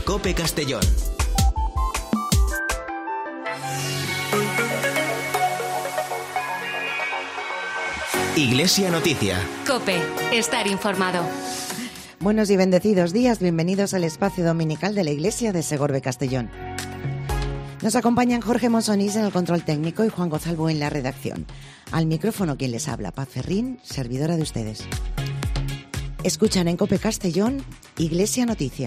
COPE Castellón. Iglesia Noticia. COPE, estar informado. Buenos y bendecidos días, bienvenidos al espacio dominical de la Iglesia de Segorbe Castellón. Nos acompañan Jorge Monsonís en el control técnico y Juan Gozalvo en la redacción. Al micrófono quien les habla, Paz Ferrín, servidora de ustedes. Escuchan en COPE Castellón, Iglesia Noticia.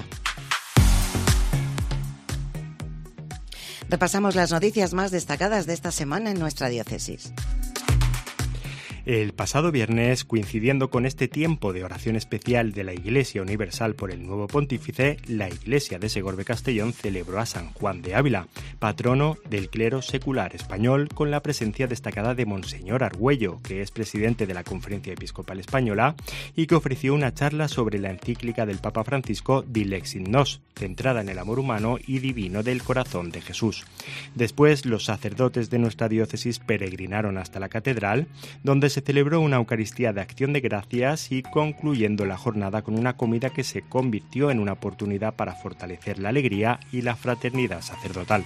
Repasamos las noticias más destacadas de esta semana en nuestra diócesis. El pasado viernes, coincidiendo con este tiempo de oración especial de la Iglesia Universal por el nuevo pontífice, la Iglesia de Segorbe Castellón celebró a San Juan de Ávila, patrono del clero secular español, con la presencia destacada de Monseñor Argüello, que es presidente de la Conferencia Episcopal Española y que ofreció una charla sobre la encíclica del Papa Francisco Dilexit Nos, centrada en el amor humano y divino del corazón de Jesús. Después, los sacerdotes de nuestra diócesis peregrinaron hasta la catedral, donde se celebró una Eucaristía de acción de gracias y concluyendo la jornada con una comida que se convirtió en una oportunidad para fortalecer la alegría y la fraternidad sacerdotal.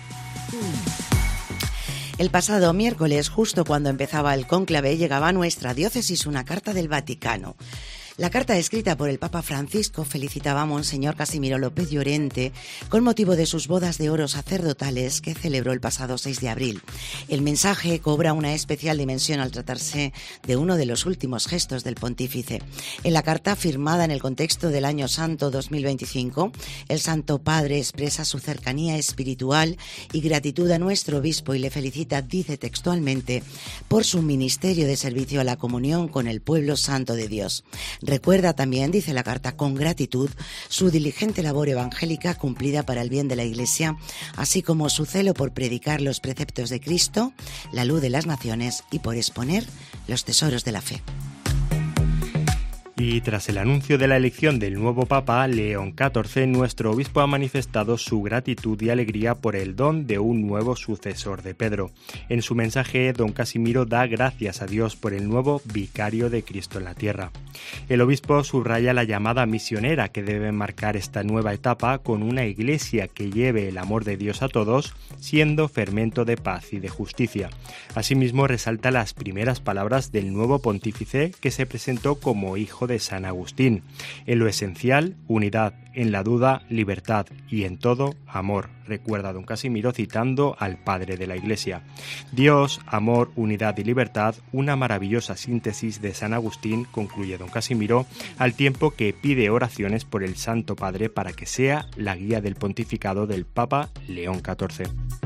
El pasado miércoles, justo cuando empezaba el cónclave, llegaba a nuestra diócesis una carta del Vaticano. La carta escrita por el Papa Francisco felicitaba a Monseñor Casimiro López Llorente con motivo de sus bodas de oro sacerdotales que celebró el pasado 6 de abril. El mensaje cobra una especial dimensión al tratarse de uno de los últimos gestos del pontífice. En la carta, firmada en el contexto del Año Santo 2025, el Santo Padre expresa su cercanía espiritual y gratitud a nuestro obispo y le felicita, dice textualmente, por su ministerio de servicio a la comunión con el pueblo santo de Dios. Recuerda también, dice la carta, con gratitud, su diligente labor evangélica cumplida para el bien de la Iglesia, así como su celo por predicar los preceptos de Cristo, la luz de las naciones y por exponer los tesoros de la fe. Y tras el anuncio de la elección del nuevo Papa, León XIV, nuestro obispo ha manifestado su gratitud y alegría por el don de un nuevo sucesor de Pedro. En su mensaje, don Casimiro da gracias a Dios por el nuevo vicario de Cristo en la tierra. El obispo subraya la llamada misionera que debe marcar esta nueva etapa con una iglesia que lleve el amor de Dios a todos, siendo fermento de paz y de justicia. Asimismo, resalta las primeras palabras del nuevo pontífice que se presentó como hijo de San Agustín. En lo esencial, unidad; en la duda, libertad; y en todo, amor, recuerda don Casimiro citando al padre de la Iglesia. Dios, amor, unidad y libertad, una maravillosa síntesis de San Agustín, concluye don Casimiro, al tiempo que pide oraciones por el Santo Padre para que sea la guía del pontificado del Papa León XIV.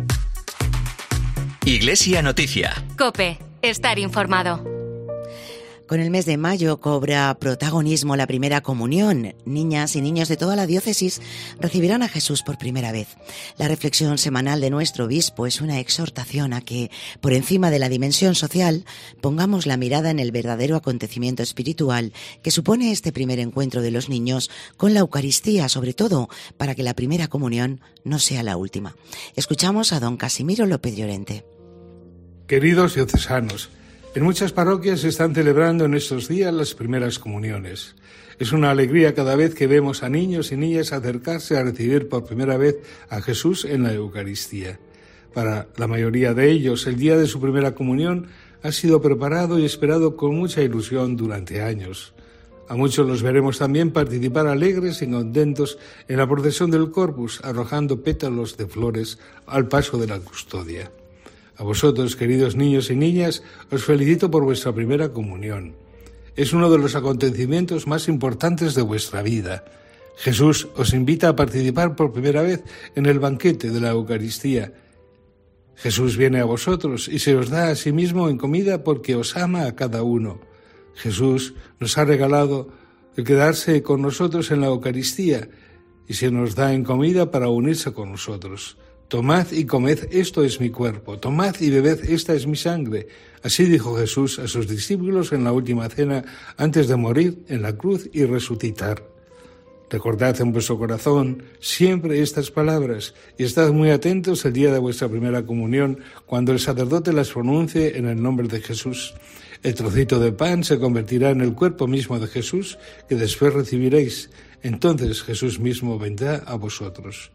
Iglesia Noticia. COPE, estar informado. Con el mes de mayo cobra protagonismo la primera comunión. Niñas y niños de toda la diócesis recibirán a Jesús por primera vez. La reflexión semanal de nuestro obispo es una exhortación a que, por encima de la dimensión social, pongamos la mirada en el verdadero acontecimiento espiritual que supone este primer encuentro de los niños con la Eucaristía, sobre todo para que la primera comunión no sea la última. Escuchamos a don Casimiro López Llorente. Queridos diocesanos, en muchas parroquias se están celebrando en estos días las primeras comuniones. Es una alegría cada vez que vemos a niños y niñas acercarse a recibir por primera vez a Jesús en la Eucaristía. Para la mayoría de ellos, el día de su primera comunión ha sido preparado y esperado con mucha ilusión durante años. A muchos los veremos también participar alegres y contentos en la procesión del Corpus, arrojando pétalos de flores al paso de la custodia. A vosotros, queridos niños y niñas, os felicito por vuestra primera comunión. Es uno de los acontecimientos más importantes de vuestra vida. Jesús os invita a participar por primera vez en el banquete de la Eucaristía. Jesús viene a vosotros y se os da a sí mismo en comida porque os ama a cada uno. Jesús nos ha regalado el quedarse con nosotros en la Eucaristía y se nos da en comida para unirse con nosotros. Tomad y comed, esto es mi cuerpo. Tomad y bebed, esta es mi sangre. Así dijo Jesús a sus discípulos en la última cena antes de morir en la cruz y resucitar. Recordad en vuestro corazón siempre estas palabras y estad muy atentos el día de vuestra primera comunión cuando el sacerdote las pronuncie en el nombre de Jesús. El trocito de pan se convertirá en el cuerpo mismo de Jesús que después recibiréis. entonces Jesús mismo vendrá a vosotros.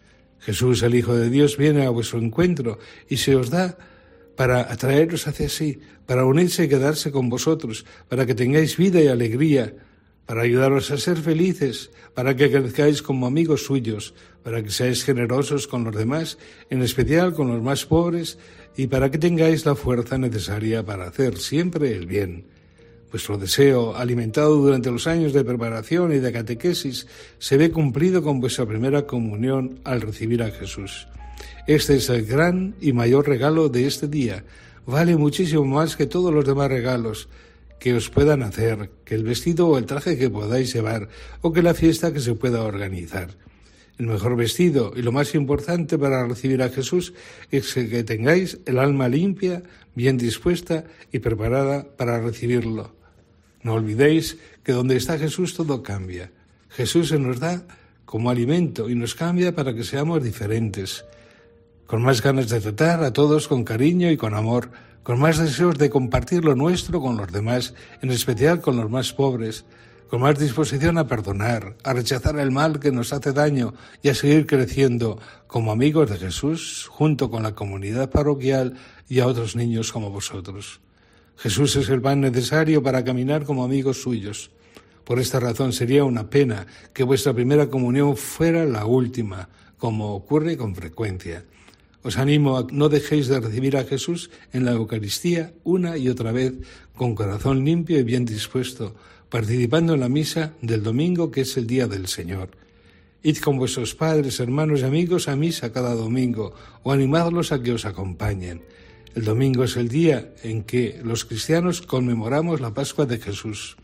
Jesús, el Hijo de Dios, viene a vuestro encuentro y se os da para atraeros hacia sí, para unirse y quedarse con vosotros, para que tengáis vida y alegría, para ayudaros a ser felices, para que crezcáis como amigos suyos, para que seáis generosos con los demás, en especial con los más pobres, y para que tengáis la fuerza necesaria para hacer siempre el bien. Vuestro deseo, alimentado durante los años de preparación y de catequesis, se ve cumplido con vuestra primera comunión al recibir a Jesús. Este es el gran y mayor regalo de este día. Vale muchísimo más que todos los demás regalos que os puedan hacer, que el vestido o el traje que podáis llevar, o que la fiesta que se pueda organizar. El mejor vestido y lo más importante para recibir a Jesús es que tengáis el alma limpia, bien dispuesta y preparada para recibirlo. No olvidéis que donde está Jesús todo cambia. Jesús se nos da como alimento y nos cambia para que seamos diferentes, con más ganas de tratar a todos con cariño y con amor, con más deseos de compartir lo nuestro con los demás, en especial con los más pobres, con más disposición a perdonar, a rechazar el mal que nos hace daño y a seguir creciendo como amigos de Jesús, junto con la comunidad parroquial y a otros niños como vosotros. Jesús es el pan necesario para caminar como amigos suyos. Por esta razón sería una pena que vuestra primera comunión fuera la última, como ocurre con frecuencia. Os animo a que no dejéis de recibir a Jesús en la Eucaristía una y otra vez, con corazón limpio y bien dispuesto, participando en la misa del domingo, que es el día del Señor. Id con vuestros padres, hermanos y amigos a misa cada domingo, o animadlos a que os acompañen. El domingo es el día en que los cristianos conmemoramos la Pascua de Jesús.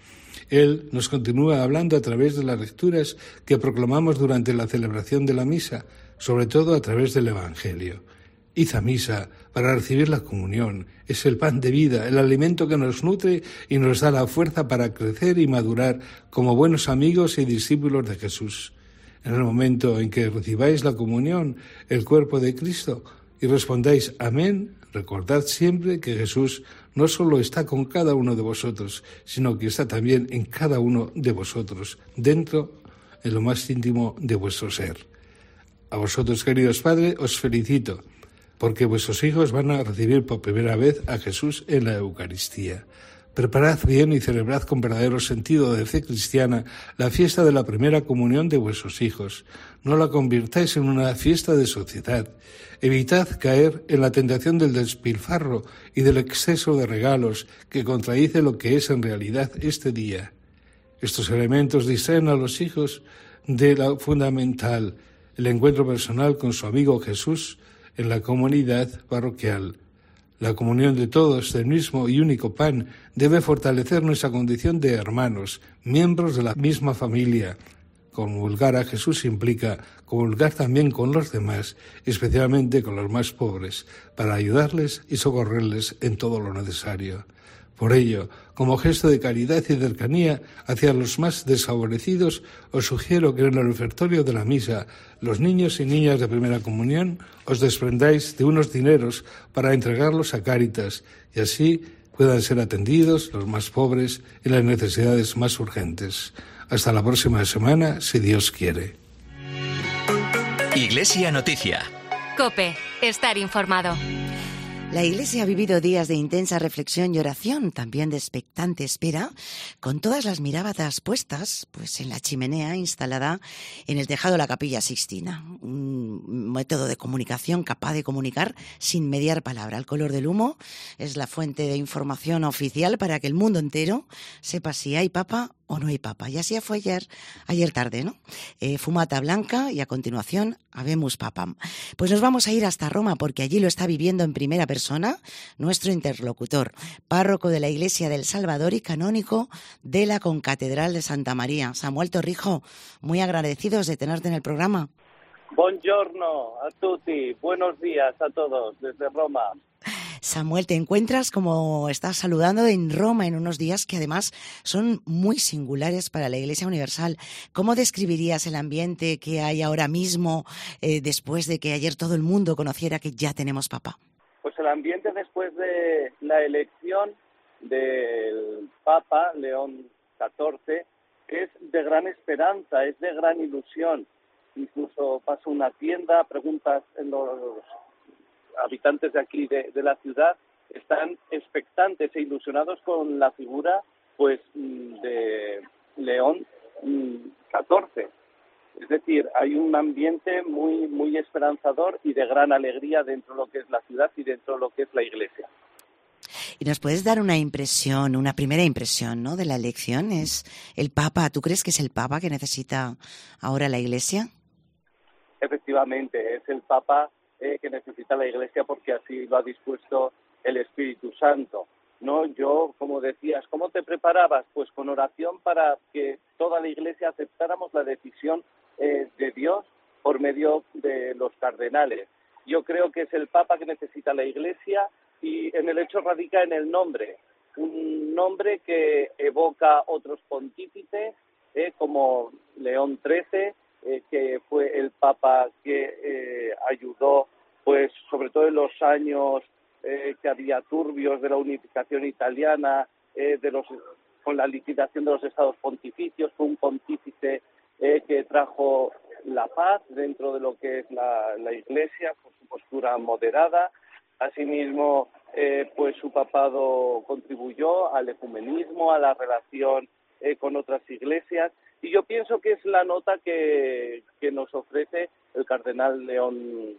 Él nos continúa hablando a través de las lecturas que proclamamos durante la celebración de la misa, sobre todo a través del Evangelio. Id a misa para recibir la comunión. Es el pan de vida, el alimento que nos nutre y nos da la fuerza para crecer y madurar como buenos amigos y discípulos de Jesús. En el momento en que recibáis la comunión, el cuerpo de Cristo, y respondáis amén, recordad siempre que Jesús no solo está con cada uno de vosotros, sino que está también en cada uno de vosotros, dentro, en lo más íntimo de vuestro ser. A vosotros, queridos padres, os felicito, porque vuestros hijos van a recibir por primera vez a Jesús en la Eucaristía. Preparad bien y celebrad con verdadero sentido de fe cristiana la fiesta de la primera comunión de vuestros hijos. No la convirtáis en una fiesta de sociedad. Evitad caer en la tentación del despilfarro y del exceso de regalos que contradice lo que es en realidad este día. Estos elementos distraen a los hijos de lo fundamental, el encuentro personal con su amigo Jesús en la comunidad parroquial. La comunión de todos del mismo y único pan debe fortalecer nuestra condición de hermanos, miembros de la misma familia. Comulgar a Jesús implica comulgar también con los demás, especialmente con los más pobres, para ayudarles y socorrerles en todo lo necesario. Por ello, como gesto de caridad y cercanía hacia los más desfavorecidos, os sugiero que en el ofertorio de la misa, los niños y niñas de primera comunión os desprendáis de unos dineros para entregarlos a Cáritas y así puedan ser atendidos los más pobres en las necesidades más urgentes. Hasta la próxima semana, si Dios quiere. Iglesia Noticia. COPE. Estar informado. La Iglesia ha vivido días de intensa reflexión y oración, también de expectante espera, con todas las miradas puestas pues, en la chimenea instalada en el tejado de la Capilla Sixtina. Un método de comunicación capaz de comunicar sin mediar palabra. El color del humo es la fuente de información oficial para que el mundo entero sepa si hay papa o no hay papa. Y así fue ayer tarde, ¿no? Fumata blanca y a continuación Habemus Papam. Pues nos vamos a ir hasta Roma porque allí lo está viviendo en primera persona nuestro interlocutor, párroco de la Iglesia del Salvador y canónico de la Concatedral de Santa María. Samuel Torrijo, muy agradecidos de tenerte en el programa. Buongiorno a tutti, buenos días a todos desde Roma. Samuel, te encuentras, como estás saludando, en Roma en unos días que además son muy singulares para la Iglesia Universal. ¿Cómo describirías el ambiente que hay ahora mismo después de que ayer todo el mundo conociera que ya tenemos Papa? Pues el ambiente después de la elección del Papa León XIV es de gran esperanza, es de gran ilusión. Incluso vas a una tienda, preguntas en los habitantes de aquí de la ciudad, están expectantes e ilusionados con la figura pues de León XIV. Es decir, hay un ambiente muy, muy esperanzador y de gran alegría dentro de lo que es la ciudad y dentro de lo que es la iglesia. ¿Y nos puedes dar una impresión, una primera impresión, ¿no?, de la elección? ¿Es el Papa? ¿Tú crees que es el Papa que necesita ahora la Iglesia? Efectivamente, es el Papa que necesita la Iglesia porque así lo ha dispuesto el Espíritu Santo, ¿no? Yo, como decías, ¿cómo te preparabas? Pues con oración para que toda la Iglesia aceptáramos la decisión de Dios por medio de los cardenales. Yo creo que es el Papa que necesita la Iglesia y en el hecho radica en el nombre, un nombre que evoca otros pontífices como León XIII, que fue el Papa que ayudó, pues sobre todo en los años que había turbios de la unificación italiana, con la liquidación de los estados pontificios. Fue un pontífice que trajo la paz dentro de lo que es la Iglesia, por su postura moderada. Asimismo, pues su papado contribuyó al ecumenismo, a la relación con otras iglesias, y yo pienso que es la nota que nos ofrece el cardenal León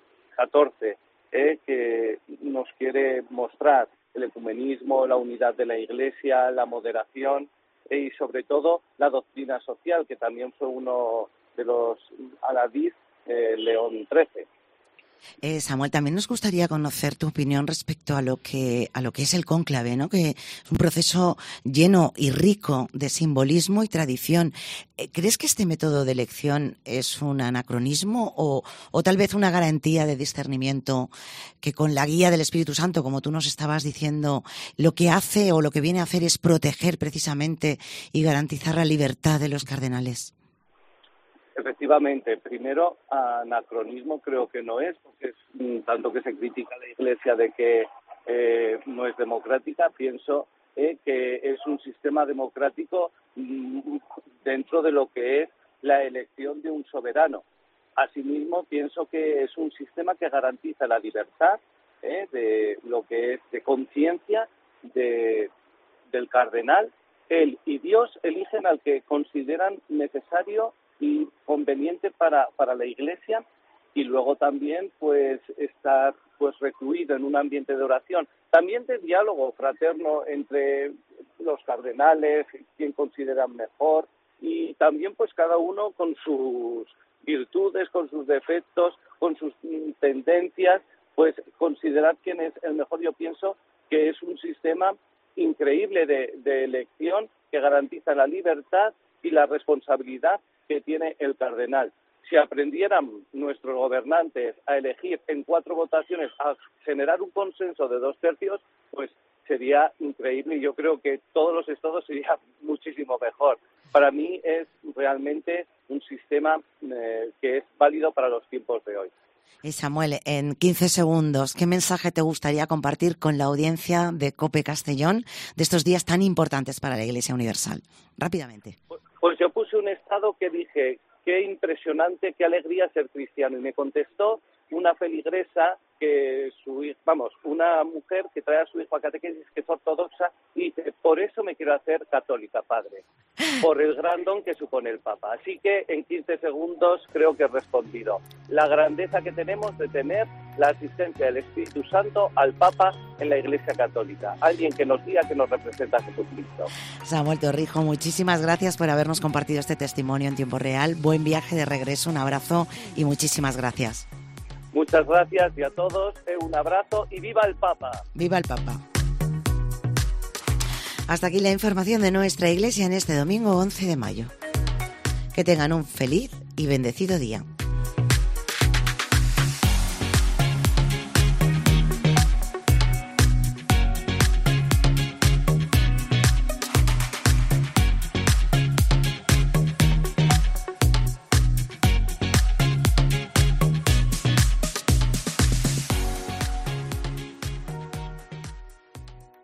XIV, que nos quiere mostrar el ecumenismo, la unidad de la Iglesia, la moderación y sobre todo la doctrina social, que también fue uno de los aladís León XIII. Samuel, también nos gustaría conocer tu opinión respecto a lo que es el cónclave, ¿no?, que es un proceso lleno y rico de simbolismo y tradición. ¿Crees que este método de elección es un anacronismo o tal vez una garantía de discernimiento que con la guía del Espíritu Santo, como tú nos estabas diciendo, lo que hace o lo que viene a hacer es proteger precisamente y garantizar la libertad de los cardenales? Efectivamente, primero, anacronismo creo que no es, porque es tanto que se critica a la Iglesia de que no es democrática. Pienso que es un sistema democrático dentro de lo que es la elección de un soberano. Asimismo, pienso que es un sistema que garantiza la libertad de lo que es de conciencia del cardenal. Él y Dios eligen al que consideran necesario y conveniente para la Iglesia, y luego también pues estar pues recluido en un ambiente de oración, también de diálogo fraterno entre los cardenales, quien consideran mejor, y también pues cada uno con sus virtudes, con sus defectos, con sus tendencias, pues considerar quién es el mejor. Yo pienso que es un sistema increíble de elección que garantiza la libertad y la responsabilidad que tiene el cardenal. Si aprendieran nuestros gobernantes a elegir en 4 votaciones, a generar un consenso de 2/3, pues sería increíble, y yo creo que todos los estados sería muchísimo mejor. Para mí es realmente un sistema que es válido para los tiempos de hoy. Y Samuel, en 15 segundos, ¿qué mensaje te gustaría compartir con la audiencia de COPE Castellón de estos días tan importantes para la Iglesia Universal? Rápidamente. Pues yo puse un estado que dije, qué impresionante, qué alegría ser cristiano. Y me contestó una feligresa que una mujer que trae a su hijo a catequesis, que es ortodoxa, y dice, por eso me quiero hacer católica, padre, por el gran don que supone el Papa. Así que en 15 segundos creo que he respondido. La grandeza que tenemos de tener la asistencia del Espíritu Santo al Papa en la Iglesia Católica. Alguien que nos diga que nos representa a Jesucristo. Samuel Torrijo, muchísimas gracias por habernos compartido este testimonio en tiempo real. Buen viaje de regreso, un abrazo y muchísimas gracias. Muchas gracias y a todos un abrazo y ¡viva el Papa! ¡Viva el Papa! Hasta aquí la información de nuestra Iglesia en este domingo 11 de mayo. Que tengan un feliz y bendecido día.